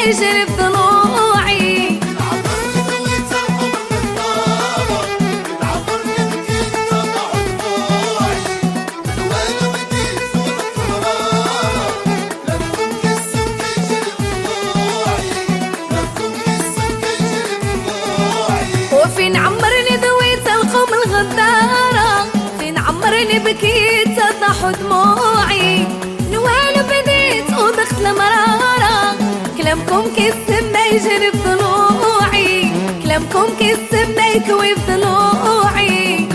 يجري بضلوعي. وفين عمرني ذويت القوم الغدارة، فين عمرني بكيت تضح دموعي. نوال بديت وضغط المرارة، كلامكم كالسما يجري بضلوعي، كلامكم كالسما يكوي بضلوعي.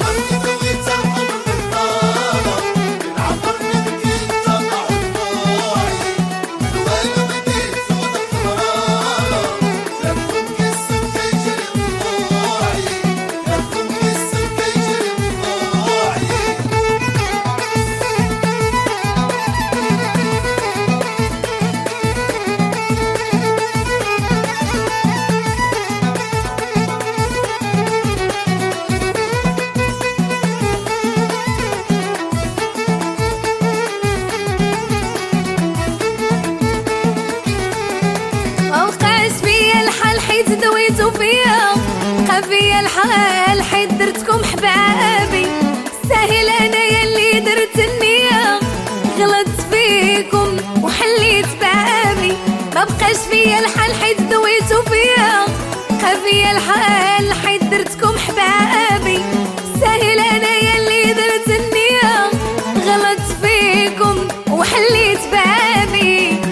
دويتو فيا خفية الحال حيت درتكم حبابي. ساهل انا يلي درت النية، غلطت فيكم وحليت بابي. ما بقاش فيا الحال حيت دويتو فيا خفية الحال حيت درتكم حبابي. ساهل انا يلي درت النية، غلطت فيكم وحليت بابي.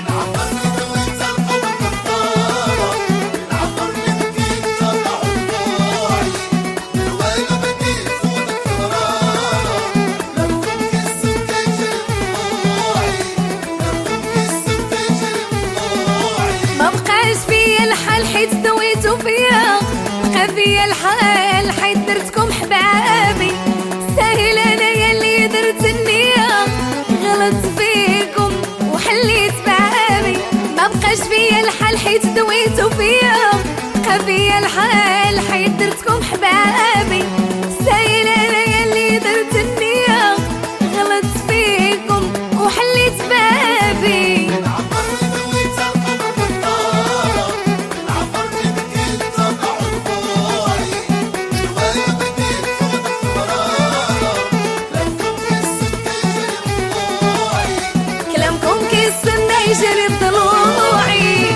حيت دويتو فيا خفية الحال حيت درتكم حبابي. ساهل انا يلي درت النية، غلطت فيكم وحليت بابي. ما بقاش فيا الحال حيت دويتو فيا خفية الحال حيت درتكم حبابي. ساهل انا يلي درت النية، غلطت فيكم وحليت بابي. يجري بضلوعي.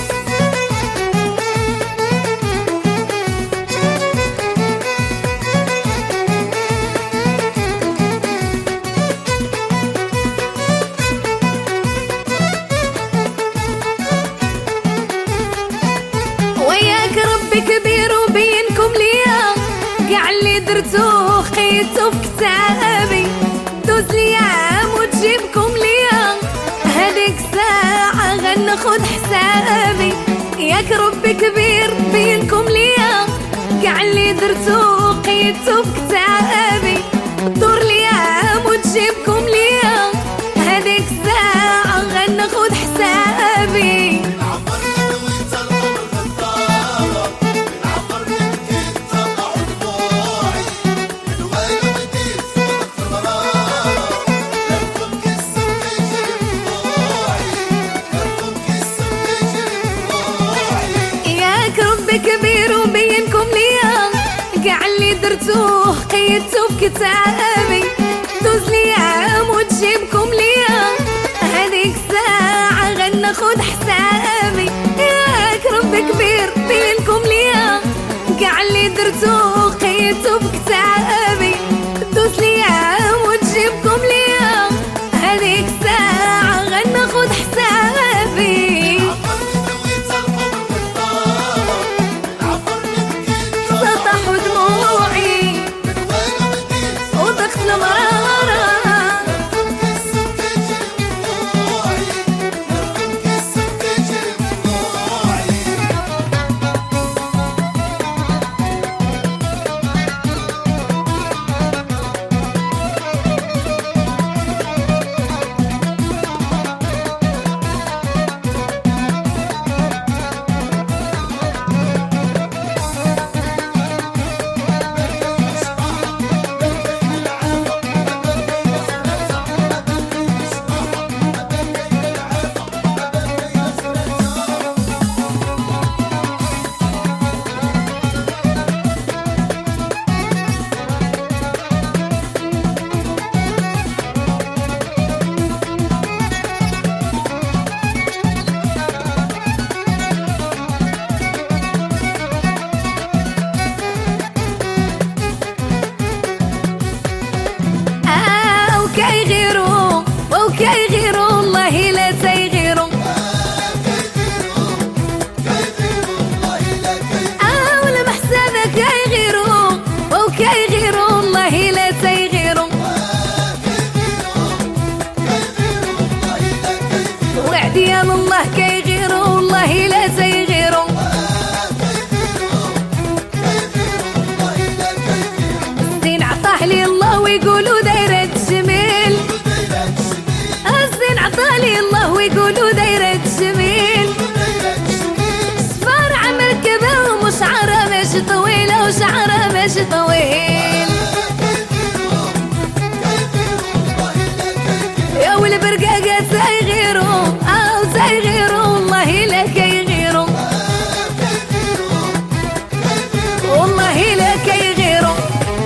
وياك ربي كبير وبينكم ليا، قاع اللي درتوه خيتو في كتابي. دوز ليام وتجيبكم ليا، هاديك ساعة غناخد حسابي. ياك ربي كبير بينكم ليا، قاع اللي درتو قيدتو بكتابي. دور ليا وتجيبكم ليا، هاديك ساعة غناخد حسابي. كبير وبينكم ليا، قاع اللي درتوه قيدتو بكتابي. دوز ليا وتجيبكم ليا، هاديك ساعة غناخد حسابي. ياك ربي كبير بينكم ليا، قاع اللي درتوه قيدتو بكتابي. دوز ليا وتجيبكم ليا، هاديك ساعة غناخد حسابي. وكيغيروا وكيغيروا والله لا تيغيروا ولا محسنة كيغيروا وكيغيروا والله لا تيغيروا وعديان الله كيغيروا والله لا تيغيروا الزين عطاه لي الله ويقولوا دايرة جميل الزين عطاه لي الله ويقولوا دايرة جميل صفار عمل كبا وشعره ماشي طويلة وشعره ماشي طويل يا والبرقاقة تيغيروا تيغيروا والله لا كيغيروا والله لا كيغيروا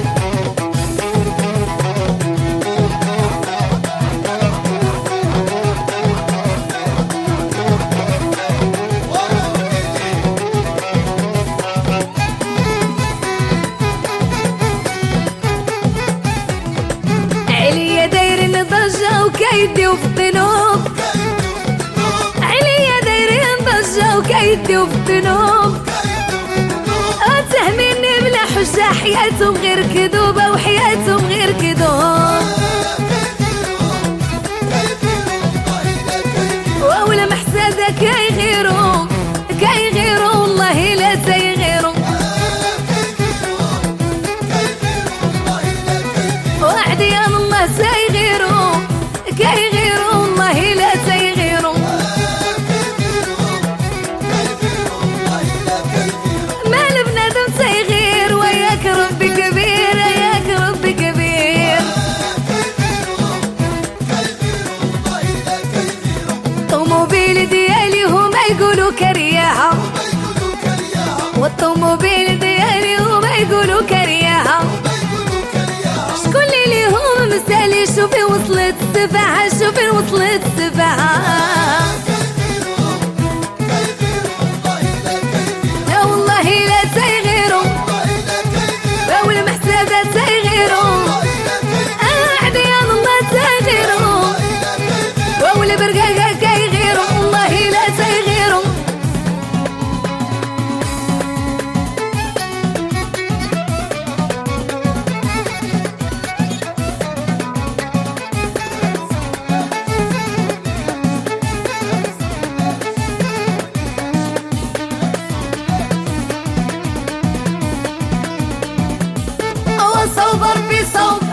عليا دايرين ضجة وكيدي وفي الذنوب عليا دايرين ضجة وكيدي وفي الذنوب تهميني بلا حجة حياتهم غير كذوبة وحياتهم غير كذوب ولا محسادة كيغيروا كيغيروا والله لا تيغيروا وعديان الله تيغيروا كيغيروا والله لا تيغيروا مال بنادم تيغير وياك ربي كبير ياك ربي كبير الطوموبيل ديالي هما يقولوا كرياها والطوموبيل ديالي هما يقولوا كرياها شكون اللي ليهم مسالي شوفي وصلت السفاحة شوفي وصلت السفاحة يا والله لا تيغيروا يا والمحسادة تيغيروا عديان الله تيغيروا يا والبرقاقة كيغيروا والله لا تيغيروا صوب ربي صوب